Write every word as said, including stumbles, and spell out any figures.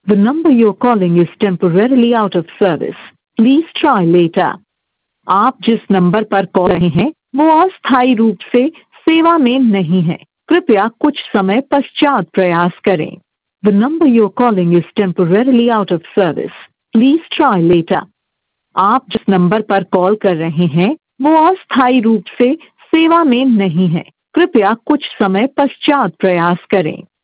The number you're calling is temporarily out of service. Please try later. आप जिस number पर call रहे हैं वो अस्थायी रूप से सेवा में नहीं है, कृपया कुछ समय पश्चात प्रयास करें। The number you're calling is temporarily out of service. Please try later. आप जिस नंबर पर कॉल कर रहे हैं वो अस्थायी रूप से सेवा में नहीं है, कृपया कुछ समय पश्चात प्रयास करें।